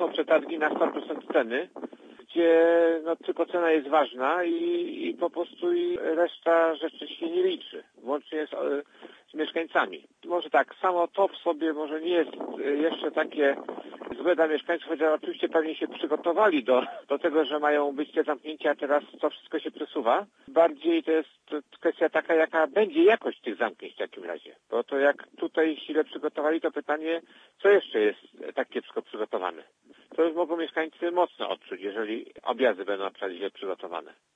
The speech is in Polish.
są przetargi na 100% ceny, gdzie no, tylko cena jest ważna i po prostu i reszta rzeczy się nie liczy, łącznie z mieszkańcami. Może tak, samo to w sobie może nie jest jeszcze takie złe dla mieszkańców, chociaż oczywiście pewnie się przygotowali do tego, że mają być te zamknięcia, a teraz to wszystko się przesuwa. Bardziej to jest kwestia taka, jaka będzie jakość tych zamknięć w takim razie. Bo to jak tutaj źle przygotowali, to pytanie, co jeszcze jest tak kiepsko przygotowane. To już mogą mieszkańcy mocno odczuć, jeżeli objazdy będą na przykład źle przygotowane.